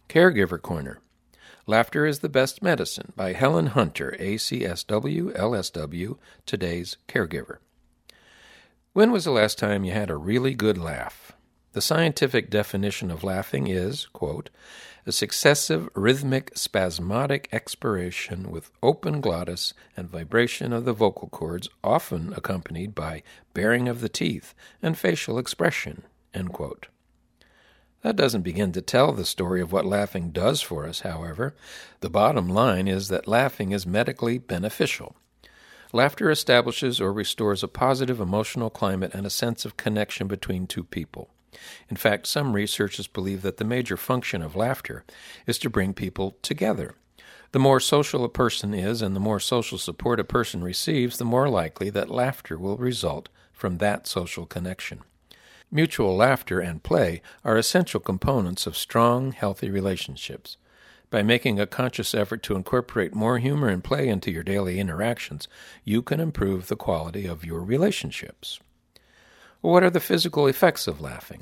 Caregiver Corner. Laughter is the Best Medicine by Helen Hunter, ACSW, LSW, today's caregiver. When was the last time you had a really good laugh? The scientific definition of laughing is, quote, a successive rhythmic spasmodic expiration with open glottis and vibration of the vocal cords, often accompanied by baring of the teeth and facial expression, end quote. That doesn't begin to tell the story of what laughing does for us, however. The bottom line is that laughing is medically beneficial. Laughter establishes or restores a positive emotional climate and a sense of connection between two people. In fact, some researchers believe that the major function of laughter is to bring people together. The more social a person is and the more social support a person receives, the more likely that laughter will result from that social connection. Mutual laughter and play are essential components of strong, healthy relationships. By making a conscious effort to incorporate more humor and play into your daily interactions, you can improve the quality of your relationships. What are the physical effects of laughing?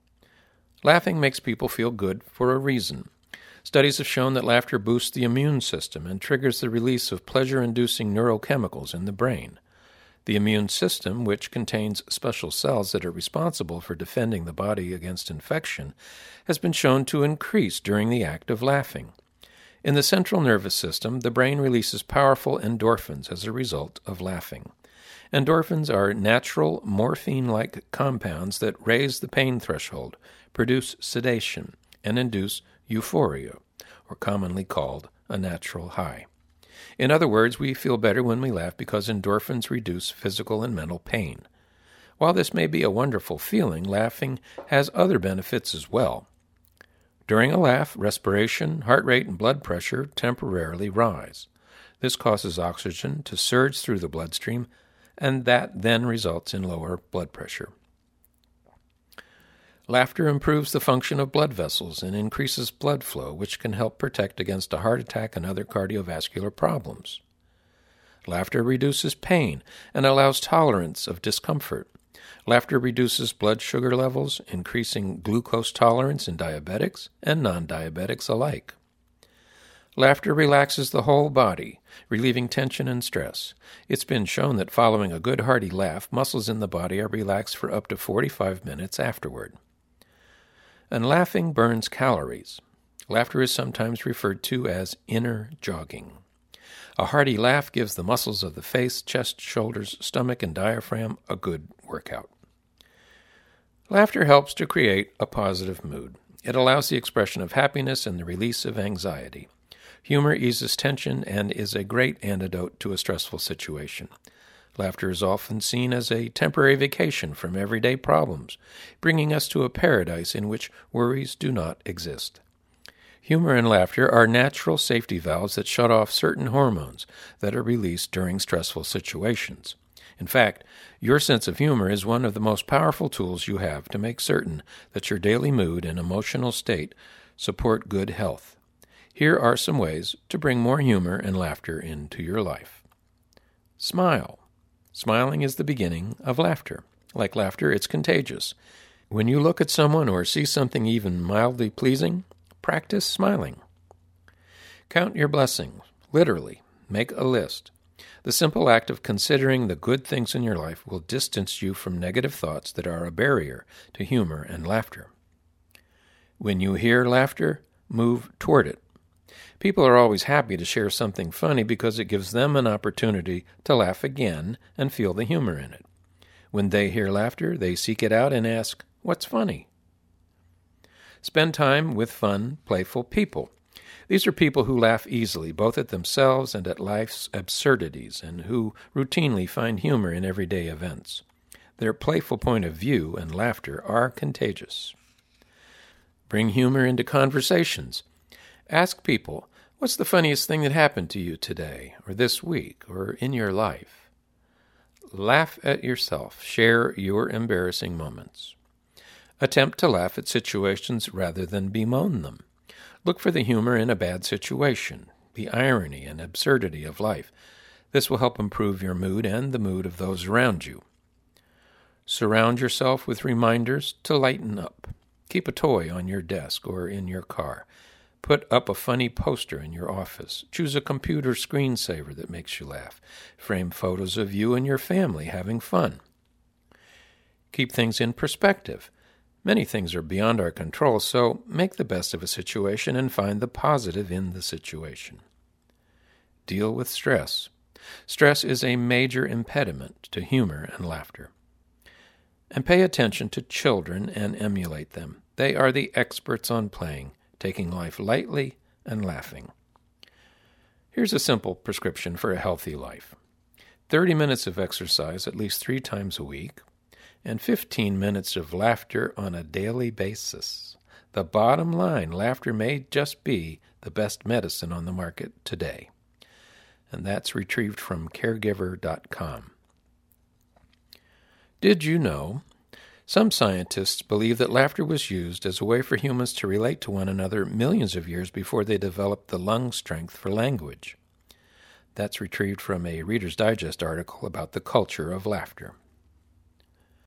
Laughing makes people feel good for a reason. Studies have shown that laughter boosts the immune system and triggers the release of pleasure-inducing neurochemicals in the brain. The immune system, which contains special cells that are responsible for defending the body against infection, has been shown to increase during the act of laughing. In the central nervous system, the brain releases powerful endorphins as a result of laughing. Endorphins are natural morphine-like compounds that raise the pain threshold, produce sedation, and induce euphoria, or commonly called a natural high. In other words, we feel better when we laugh because endorphins reduce physical and mental pain. While this may be a wonderful feeling, laughing has other benefits as well. During a laugh, respiration, heart rate, and blood pressure temporarily rise. This causes oxygen to surge through the bloodstream, and that then results in lower blood pressure. Laughter improves the function of blood vessels and increases blood flow, which can help protect against a heart attack and other cardiovascular problems. Laughter reduces pain and allows tolerance of discomfort. Laughter reduces blood sugar levels, increasing glucose tolerance in diabetics and non-diabetics alike. Laughter relaxes the whole body, relieving tension and stress. It's been shown that following a good hearty laugh, muscles in the body are relaxed for up to 45 minutes afterward. And laughing burns calories. Laughter is sometimes referred to as inner jogging. A hearty laugh gives the muscles of the face, chest, shoulders, stomach, and diaphragm a good workout. Laughter helps to create a positive mood. It allows the expression of happiness and the release of anxiety. Humor eases tension and is a great antidote to a stressful situation. Laughter is often seen as a temporary vacation from everyday problems, bringing us to a paradise in which worries do not exist. Humor and laughter are natural safety valves that shut off certain hormones that are released during stressful situations. In fact, your sense of humor is one of the most powerful tools you have to make certain that your daily mood and emotional state support good health. Here are some ways to bring more humor and laughter into your life. Smile. Smiling is the beginning of laughter. Like laughter, it's contagious. When you look at someone or see something even mildly pleasing, practice smiling. Count your blessings. Literally, make a list. The simple act of considering the good things in your life will distance you from negative thoughts that are a barrier to humor and laughter. When you hear laughter, move toward it. People are always happy to share something funny because it gives them an opportunity to laugh again and feel the humor in it. When they hear laughter, they seek it out and ask, "What's funny?" Spend time with fun, playful people. These are people who laugh easily, both at themselves and at life's absurdities, and who routinely find humor in everyday events. Their playful point of view and laughter are contagious. Bring humor into conversations. Ask people, "What's the funniest thing that happened to you today, or this week, or in your life?" Laugh at yourself. Share your embarrassing moments. Attempt to laugh at situations rather than bemoan them. Look for the humor in a bad situation, the irony and absurdity of life. This will help improve your mood and the mood of those around you. Surround yourself with reminders to lighten up. Keep a toy on your desk or in your car. Put up a funny poster in your office. Choose a computer screensaver that makes you laugh. Frame photos of you and your family having fun. Keep things in perspective. Many things are beyond our control, so make the best of a situation and find the positive in the situation. Deal with stress. Stress is a major impediment to humor and laughter. And pay attention to children and emulate them. They are the experts on playing, taking life lightly and laughing. Here's a simple prescription for a healthy life. 30 minutes of exercise at least 3 times a week, and 15 minutes of laughter on a daily basis. The bottom line, laughter may just be the best medicine on the market today. And that's retrieved from caregiver.com. Did you know? Some scientists believe that laughter was used as a way for humans to relate to one another millions of years before they developed the lung strength for language. That's retrieved from a Reader's Digest article about the culture of laughter.